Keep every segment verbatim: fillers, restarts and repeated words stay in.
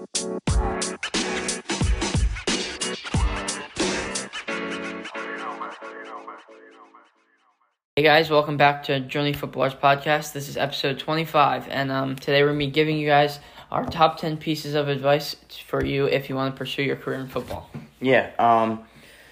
Hey guys, welcome back to Journey Footballers Podcast. This is episode twenty-five, and um, today we're going to be giving you guys our top ten pieces of advice for you if you want to pursue your career in football. Yeah, um,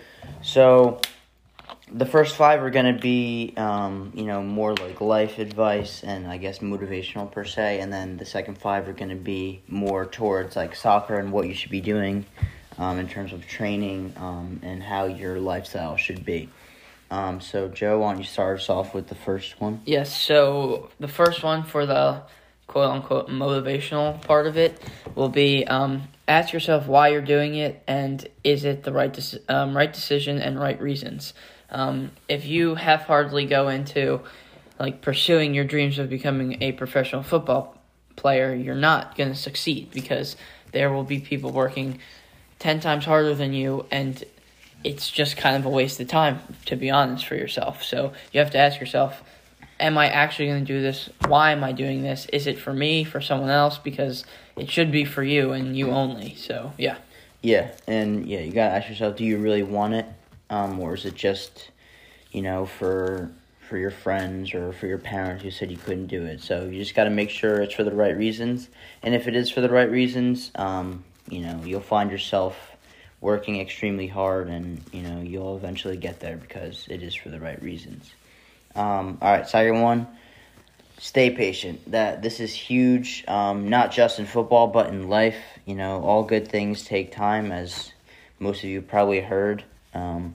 so the first five are going to be, um, you know, more like life advice and I guess motivational per se, and then the second five are going to be more towards like soccer and what you should be doing um, in terms of training um, and how your lifestyle should be. Um, so, Joe, why don't you start us off with the first one? Yes, so the first one for the quote-unquote motivational part of it will be um, ask yourself why you're doing it and is it the right de- um, right decision and right reasons. Um, if you half-heartedly go into like pursuing your dreams of becoming a professional football player, you're not going to succeed because there will be people working ten times harder than you, and it's just kind of a waste of time, to be honest, for yourself. So you have to ask yourself, am I actually going to do this? Why am I doing this? Is it for me, for someone else? Because it should be for you and you only. So, yeah. Yeah, and yeah, you got to ask yourself, do you really want it? Um, or is it just, you know, for for your friends or for your parents who said you couldn't do it? So you just got to make sure it's for the right reasons. And if it is for the right reasons, um, you know, you'll find yourself working extremely hard, and you know you'll eventually get there because it is for the right reasons. Um, all right, second one, stay patient. That this is huge, um, not just in football but in life. You know, all good things take time, as most of you probably heard. Um,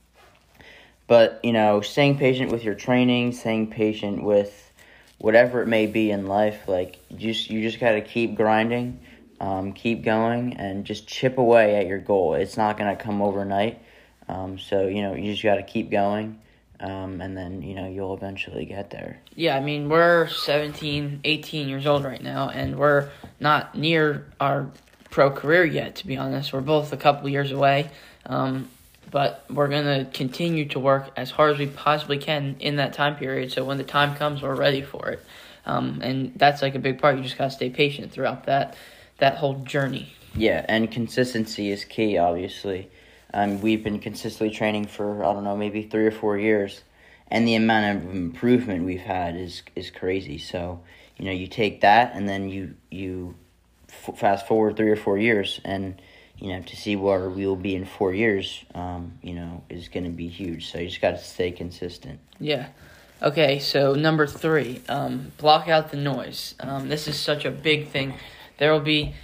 but you know, staying patient with your training, staying patient with whatever it may be in life. Like just you just gotta keep grinding. Um, keep going and just chip away at your goal. It's not going to come overnight. Um, so, you know, you just got to keep going, um, and then, you know, you'll eventually get there. Yeah, I mean, we're seventeen, eighteen years old right now, and we're not near our pro career yet, to be honest. We're both a couple years away, um, but we're going to continue to work as hard as we possibly can in that time period, so when the time comes, we're ready for it. Um, and that's like a big part. You just got to stay patient throughout that. that whole journey. Yeah, and consistency is key, obviously. Um, we've been consistently training for, I don't know, maybe three or four years, and the amount of improvement we've had is is crazy. So, you know, you take that, and then you, you f- fast forward three or four years, and, you know, to see where we will be in four years, um, you know, is going to be huge. So you just got to stay consistent. Yeah. Okay, so number three, um, block out the noise. Um, this is such a big thing. There will be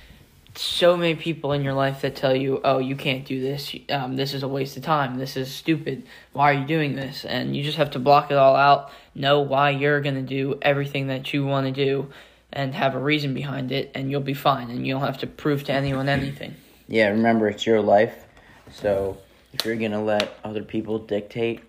so many people in your life that tell you, oh, you can't do this. Um, this is a waste of time. This is stupid. Why are you doing this? And you just have to block it all out, know why you're going to do everything that you want to do, and have a reason behind it, and you'll be fine. And you don't have to prove to anyone anything. Yeah, remember, it's your life. So if you're going to let other people dictate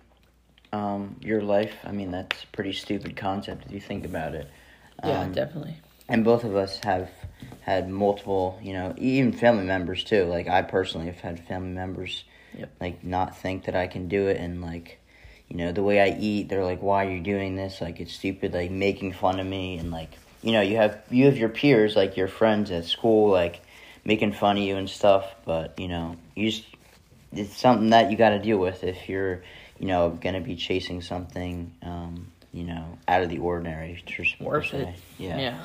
um, your life, I mean, that's a pretty stupid concept if you think about it. Yeah, um, definitely. And both of us have had multiple, you know, even family members too. Like I personally have had family members, yep. like not think that I can do it, and like, you know, the way I eat, they're like, "Why are you doing this? Like it's stupid." Like making fun of me, and like, you know, you have you have your peers, like your friends at school, like making fun of you and stuff. But you know, you just it's something that you got to deal with if you're, you know, gonna be chasing something, um, you know, out of the ordinary. Worth it. Yeah. Yeah.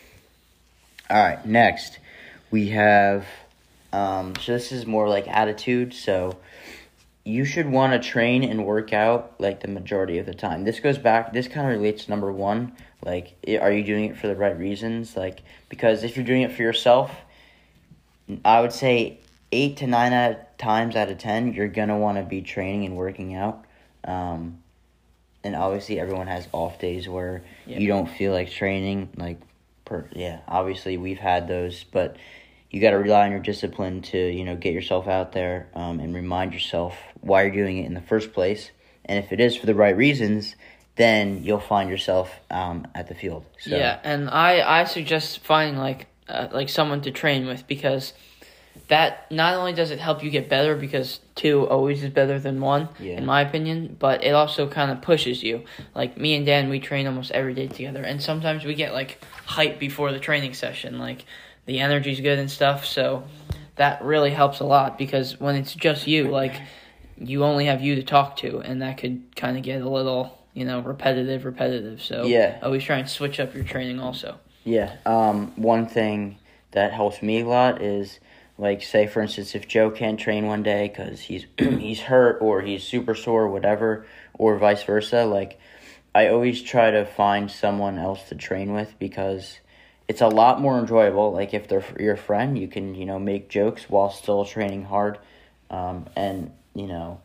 All right, next we have, um, so this is more like attitude, so you should want to train and work out, like, the majority of the time. This goes back, this kind of relates to number one, like, are you doing it for the right reasons? Like, because if you're doing it for yourself, I would say eight to nine out of times out of ten, you're going to want to be training and working out, um, and obviously everyone has off days where yeah. you don't feel like training, like, Per, yeah, obviously we've had those, but you got to rely on your discipline to, you know, get yourself out there um, and remind yourself why you're doing it in the first place. And if it is for the right reasons, then you'll find yourself um, at the field. So. Yeah, and I, I suggest finding like uh, like someone to train with, because that not only does it help you get better, because two always is better than one, yeah. in my opinion, but it also kind of pushes you. Like, me and Dan, we train almost every day together, and sometimes we get, like, hype before the training session. Like, the energy's good and stuff. So that really helps a lot because when it's just you, like, you only have you to talk to, and that could kind of get a little, you know, repetitive, repetitive. So yeah. always try and switch up your training also. Yeah. Um, one thing that helps me a lot is, like, say, for instance, if Joe can't train one day because he's, he's hurt or he's super sore or whatever, or vice versa, like, I always try to find someone else to train with because it's a lot more enjoyable. Like, if they're your friend, you can, you know, make jokes while still training hard. Um, and, you know,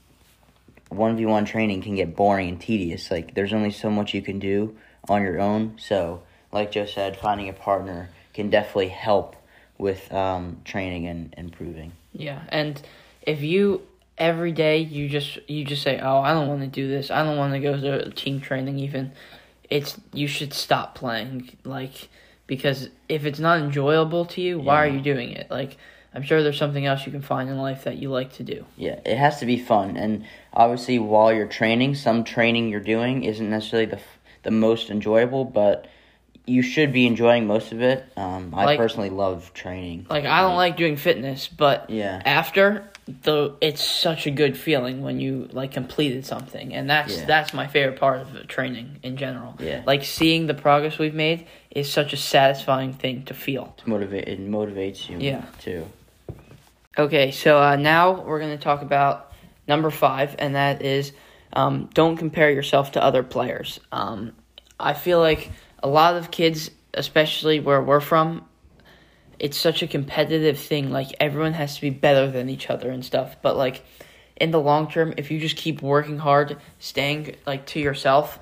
one v one training can get boring and tedious. Like, there's only so much you can do on your own. So, like Joe said, finding a partner can definitely help with um, training and improving. Yeah, and if you every day you just you just say, "Oh, I don't want to do this. I don't want to go to team training." Even it's you should stop playing, like, because if it's not enjoyable to you, why Yeah. are you doing it? Like, I'm sure there's something else you can find in life that you like to do. Yeah, it has to be fun, and obviously while you're training, some training you're doing isn't necessarily the the most enjoyable, but you should be enjoying most of it. Um, I Like- personally love training. Like, I don't like doing fitness, but Yeah. after, though, it's such a good feeling when you, like, completed something, and that's Yeah. that's my favorite part of the training in general. Yeah. Like, seeing the progress we've made is such a satisfying thing to feel. It's motivate, it motivates you Yeah. too. Okay, so uh, now we're going to talk about number five, and that is um, don't compare yourself to other players. Um, I feel like a lot of kids, especially where we're from, it's such a competitive thing. Like, everyone has to be better than each other and stuff. But, like, in the long term, if you just keep working hard, staying, like, to yourself,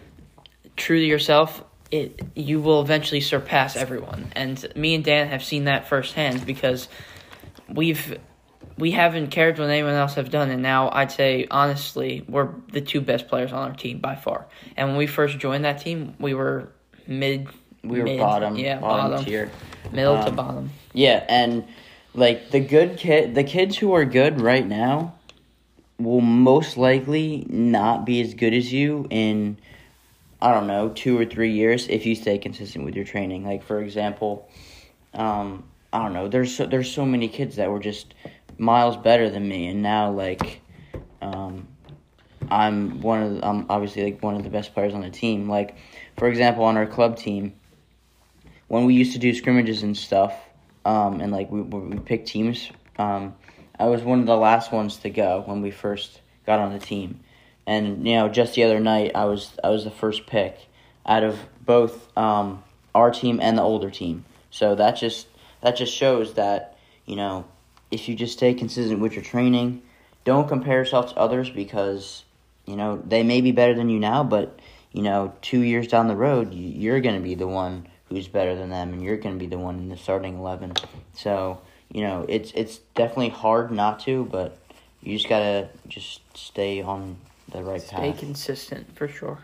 true to yourself, it you will eventually surpass everyone. And me and Dan have seen that firsthand because we've we haven't cared what anyone else have done, and now I'd say honestly we're the two best players on our team by far. And when we first joined that team, we were mid. We were mid, bottom, yeah, bottom, bottom, tier. middle to Um, bottom. Yeah, and like the good kid, the kids who are good right now will most likely not be as good as you in, I don't know, two or three years if you stay consistent with your training. Like, for example, um, I don't know, there's so, there's so many kids that were just miles better than me, and now like, um, I'm one of the, I'm obviously like one of the best players on the team. Like, for example, on our club team, when we used to do scrimmages and stuff, um, and like we we picked teams, um, I was one of the last ones to go when we first got on the team, and you know, just the other night I was I was the first pick out of both um, our team and the older team. So that just that just shows that, you know, if you just stay consistent with your training, don't compare yourself to others because, you know, they may be better than you now, but you know, two years down the road, you're going to be the one who's better than them, and you're going to be the one in the starting eleven. So, you know, it's it's definitely hard not to, but you just got to just stay on the right Stay path. consistent for sure.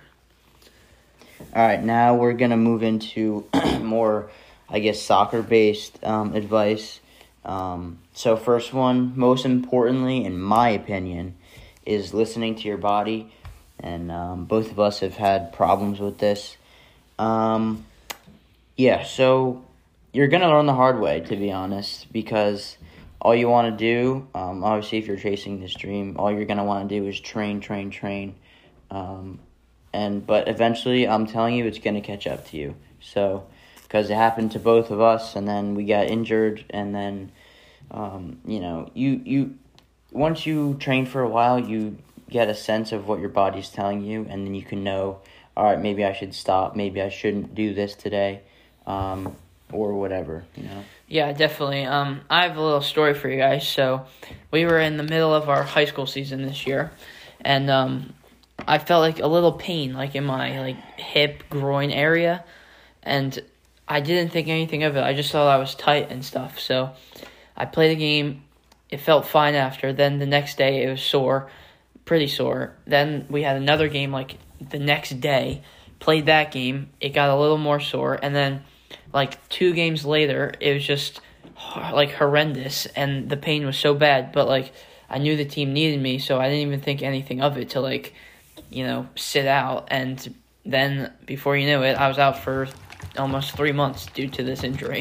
All right, now we're going to move into more, I guess, soccer-based um, advice. Um, so first one, most importantly, in my opinion, is listening to your body. And um, both of us have had problems with this. Um, yeah, so you're going to learn the hard way, to be honest, because all you want to do, um, obviously if you're chasing this dream, all you're going to want to do is train, train, train. Um, and but eventually, I'm telling you, it's going to catch up to you. So, because it happened to both of us, and then we got injured, and then, um, you know, you, you once you train for a while, you get a sense of what your body's telling you, and then you can know, all right, maybe I should stop, maybe I shouldn't do this today, um, or whatever, you know. Yeah, definitely. Um, I have a little story for you guys. So, we were in the middle of our high school season this year, and um, I felt like a little pain, like in my like hip, groin area, and I didn't think anything of it. I just thought I was tight and stuff. So, I played a game. It felt fine after. Then the next day, it was sore. Pretty sore. Then we had another game like the next day, played that game, it got a little more sore, and then like two games later it was just like horrendous and the pain was so bad, but like I knew the team needed me, so I didn't even think anything of it to like, you know, sit out. And then before you knew it, I was out for almost three months due to this injury.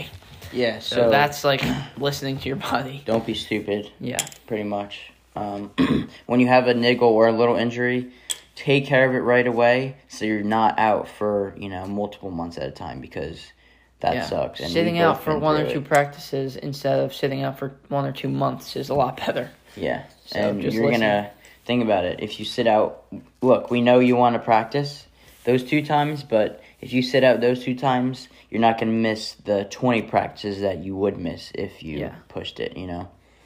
Yeah, So, so, that's like listening to your body. don't be stupid. Yeah. Pretty much. Um, when you have a niggle or a little injury, take care of it right away so you're not out for, you know, multiple months at a time because that yeah. sucks. And sitting we've out both for been one or through two it. practices instead of sitting out for one or two months is a lot better. Yeah. So and just you're going listen. to think about it. If you sit out, look, we know you want to practice those two times, but if you sit out those two times, you're not going to miss the twenty practices that you would miss if you Yeah. pushed it, you know?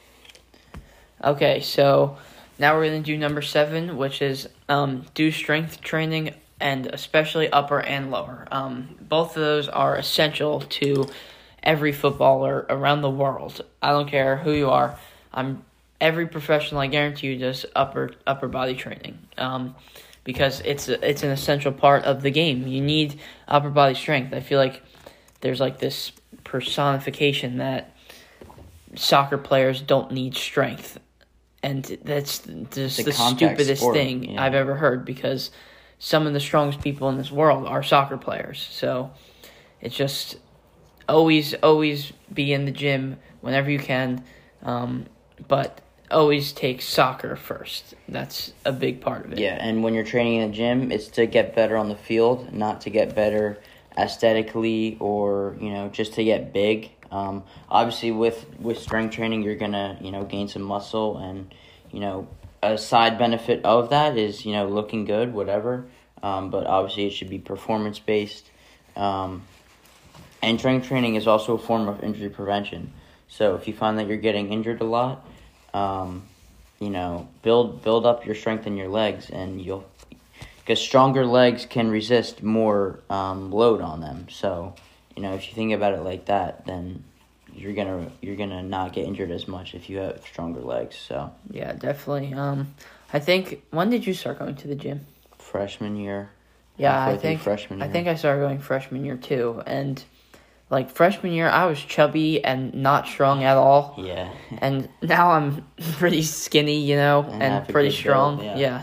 Okay, so now we're going to do number seven, which is um, do strength training, and especially upper and lower. Um, both of those are essential to every footballer around the world. I don't care who you are. I'm every professional, I guarantee you, does upper upper body training um, because it's a, it's an essential part of the game. You need upper body strength. I feel like there's like this personification that soccer players don't need strength. And that's just It's a the contact stupidest sport, thing yeah. I've ever heard because some of the strongest people in this world are soccer players. So it's just always, always be in the gym whenever you can. Um, but always take soccer first. That's a big part of it. Yeah, and when you're training in the gym, it's to get better on the field, not to get better aesthetically or, you know, just to get big. Um, obviously, with, with strength training, you're going to, you know, gain some muscle. And, you know, a side benefit of that is, you know, looking good, whatever. Um, but obviously, it should be performance-based. Um, and strength training is also a form of injury prevention. So if you find that you're getting injured a lot, um, you know, build build up your strength in your legs. And you'll, because stronger legs can resist more um, load on them. So, you know, if you think about it like that, then you're gonna you're gonna not get injured as much if you have stronger legs. So Yeah, definitely. Um, I think, when did you start going to the gym? freshman year, Yeah, halfway I through think freshman I year. think I started going freshman year too, and like freshman year I was chubby and not strong at all, yeah, and now I'm pretty skinny, you know, And and, have a pretty good strong. build, yeah. yeah,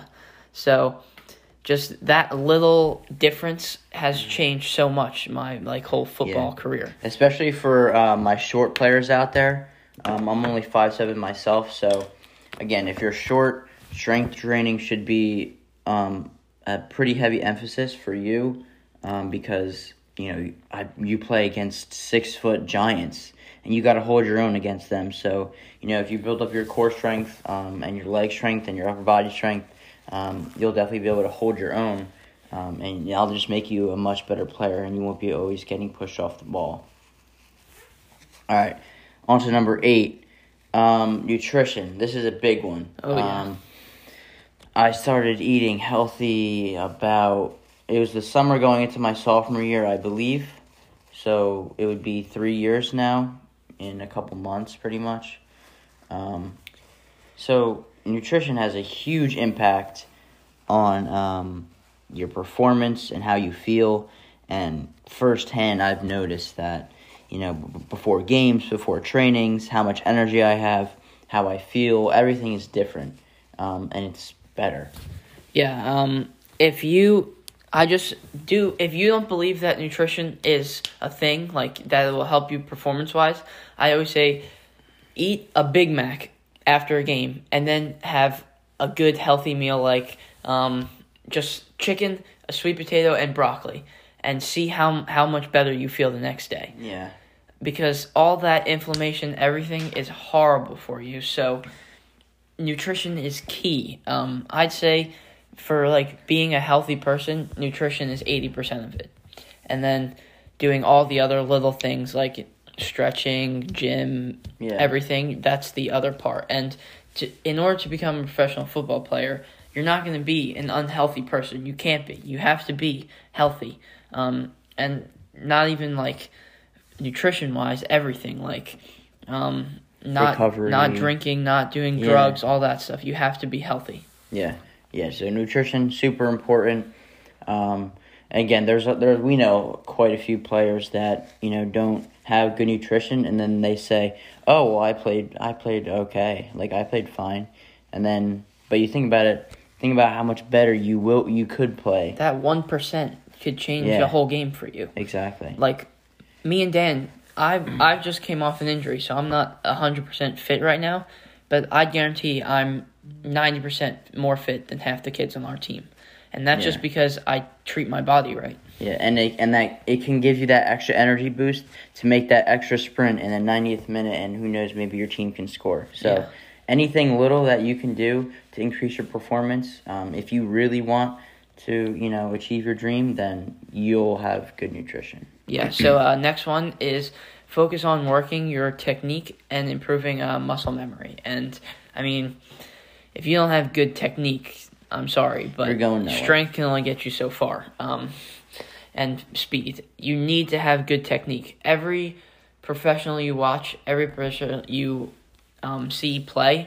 so just that little difference has changed so much my like whole football Yeah. career. especially for uh, my short players out there. Um, I'm only five seven myself, so again, if you're short, strength training should be um, a pretty heavy emphasis for you um, because you know I, you play against six foot giants and you got to hold your own against them. So you know if you build up your core strength um, and your leg strength and your upper body strength, um, you'll definitely be able to hold your own, um, and that'll just make you a much better player, and you won't be always getting pushed off the ball. All right, on to number eight, um, nutrition. This is a big one. Oh, yeah. Um, I started eating healthy about, it was the summer going into my sophomore year, I believe. So it would be three years now, in a couple months, pretty much. Um, so nutrition has a huge impact on um, your performance and how you feel. And firsthand, I've noticed that, you know, b- before games, before trainings, how much energy I have, how I feel, everything is different. Um, and it's better. Yeah, um, if you, I just do, if you don't believe that nutrition is a thing, like, that it will help you performance-wise, I always say, eat a Big Mac after a game, and then have a good, healthy meal, like, um, just chicken, a sweet potato, and broccoli, and see how how much better you feel the next day. Yeah. Because all that inflammation, everything is horrible for you, so nutrition is key. Um, I'd say for like being a healthy person, nutrition is eighty percent of it. And then doing all the other little things like stretching, gym, Yeah. everything, that's the other part. And to, in order to become a professional football player, you're not going to be an unhealthy person. You can't be. You have to be healthy. Um, and not even like nutrition-wise, everything. Like um, not Recovery. not drinking, not doing Yeah. drugs, all that stuff. You have to be healthy. Yeah, yeah. So nutrition super important. Um, again, there's a, there we know quite a few players that you know don't have good nutrition, and then they say, "Oh, well, I played, I played okay, like I played fine," and then but you think about it, think about how much better you will you could play. That one percent could change Yeah. a whole game for you. Exactly. Like me and Dan, I I just came off an injury, so I'm not one hundred percent fit right now. But I guarantee I'm ninety percent more fit than half the kids on our team. And that's Yeah. just because I treat my body right. Yeah, and it, and that it can give you that extra energy boost to make that extra sprint in the ninetieth minute, and who knows, maybe your team can score. So Yeah. anything little that you can do to increase your performance, um, if you really want to, you know, achieve your dream, then you'll have good nutrition. Yeah, so uh, next one is focus on working your technique and improving uh, muscle memory. And, I mean, if you don't have good technique, I'm sorry, but You're going nowhere. strength can only get you so far. Um, and speed. You need to have good technique. Every professional you watch, every professional you um, see play,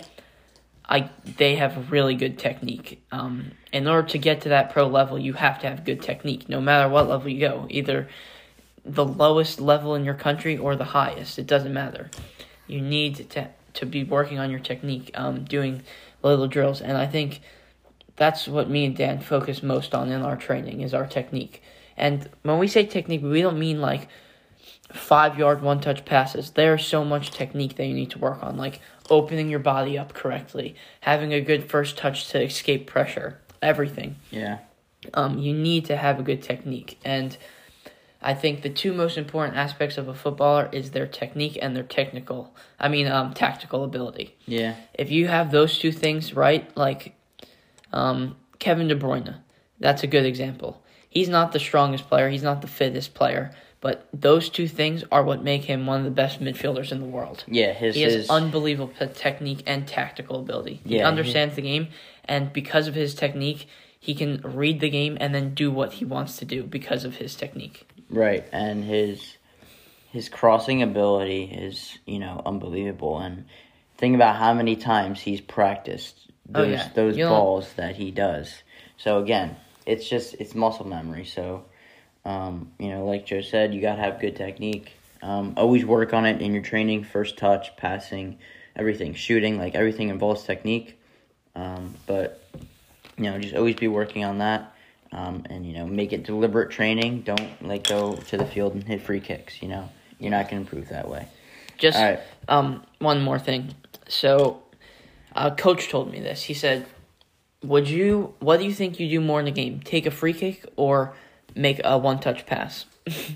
I they have really good technique. Um, in order to get to that pro level, you have to have good technique, no matter what level you go. Either the lowest level in your country or the highest. It doesn't matter. You need to to be working on your technique, um, doing little drills. And I think that's what me and Dan focus most on in our training is our technique. And when we say technique, we don't mean like five-yard one-touch passes. There's so much technique that you need to work on, like opening your body up correctly, having a good first touch to escape pressure, everything. Yeah. Um, you need to have a good technique. And I think the two most important aspects of a footballer is their technique and their technical, I mean, um, tactical ability. Yeah. If you have those two things right, like um, Kevin De Bruyne, that's a good example. He's not the strongest player, he's not the fittest player, but those two things are what make him one of the best midfielders in the world. Yeah, his He has his, unbelievable p- technique and tactical ability. He Yeah, understands the game, and because of his technique, he can read the game and then do what he wants to do because of his technique. right, and his his crossing ability is, you know, unbelievable. And think about how many times he's practiced those Oh, yeah. those You know- balls that he does. So again, it's just it's muscle memory. So um, you know, like Joe said, you gotta have good technique. Um, always work on it in your training, first touch, passing, everything, shooting, like everything involves technique. Um, but you know, just always be working on that. Um, and, you know, make it deliberate training. Don't, like, go to the field and hit free kicks, you know. You're not going to improve that way. Just All right. um, one more thing. So, a coach told me this. He said, "Would you? What do you think you do more in the game? Take a free kick or make a one-touch pass?"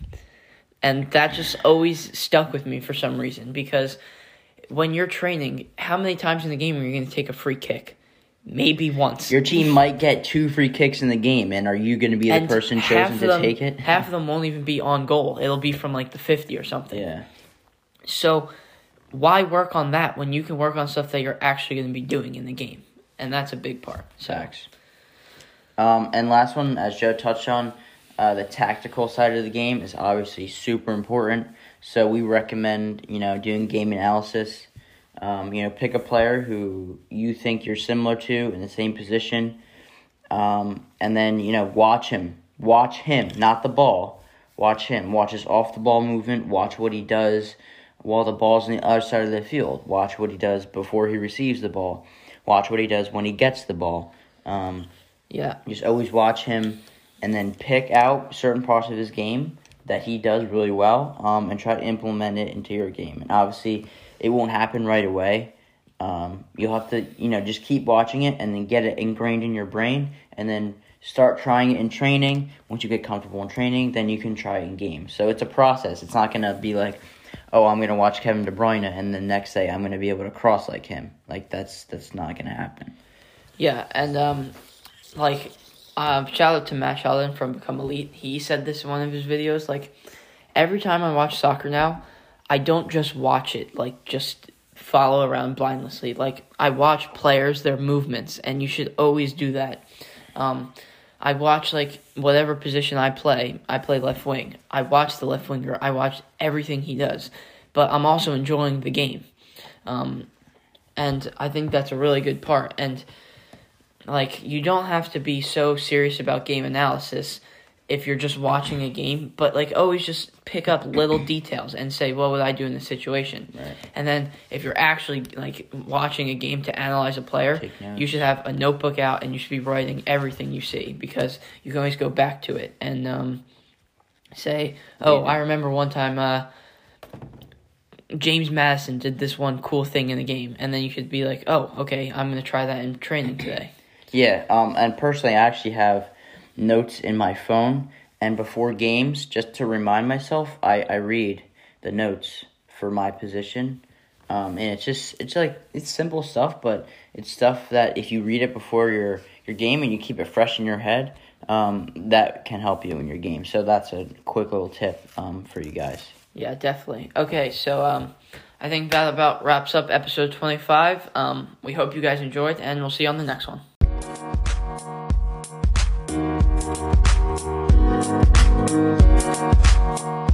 And that just always stuck with me for some reason because when you're training, how many times in the game are you going to take a free kick? Maybe once. Your team might get two free kicks in the game, and are you going to be the And person half chosen of to them- take it? Half of them won't even be on goal. It'll be from like the fifty or something. Yeah. So why work on that when you can work on stuff that you're actually going to be doing in the game? And that's a big part. So. Facts. Um, and last one, as Joe touched on, uh, the tactical side of the game is obviously super important. So we recommend, you know, doing game analysis. Um, you know, pick a player who you think you're similar to in the same position. Um, and then, you know, watch him. Watch him, not the ball. Watch him. Watch his off-the-ball movement. Watch what he does while the ball's on the other side of the field. Watch what he does before he receives the ball. Watch what he does when he gets the ball. Um, Yeah. just always watch him and then pick out certain parts of his game that he does really well um, and try to implement it into your game. And obviously, it won't happen right away. Um, you'll have to, you know, just keep watching it and then get it ingrained in your brain and then start trying it in training. Once you get comfortable in training, then you can try it in games. So it's a process. It's not going to be like, oh, I'm going to watch Kevin De Bruyne and the next day I'm going to be able to cross like him. Like, that's that's not going to happen. Yeah, and, um, like, uh, shout out to Matt Sheldon from Become Elite. He said this in one of his videos, like, every time I watch soccer now, I don't just watch it, like, just follow around blindlessly. Like, I watch players, their movements, and you should always do that. Um, I watch, like, whatever position I play. I play left wing. I watch the left winger. I watch everything he does. But I'm also enjoying the game. Um, and I think that's a really good part. And, like, you don't have to be so serious about game analysis if you're just watching a game, but, like, always just pick up little details and say, what would I do in this situation? Right. And then if you're actually, like, watching a game to analyze a player, Take notes. you should have a notebook out and you should be writing everything you see because you can always go back to it and um, say, oh, I remember one time uh, James Madison did this one cool thing in the game, and then you could be like, oh, okay, I'm going to try that in training today. Yeah, um, and personally, I actually have notes in my phone, and before games, just to remind myself, I, I read the notes for my position, um, and it's just, it's like, it's simple stuff, but it's stuff that if you read it before your, your game and you keep it fresh in your head, um, that can help you in your game. So that's a quick little tip um, for you guys. Yeah, definitely. Okay, so um, I think that about wraps up episode twenty-five. Um, we hope you guys enjoyed, and we'll see you on the next one.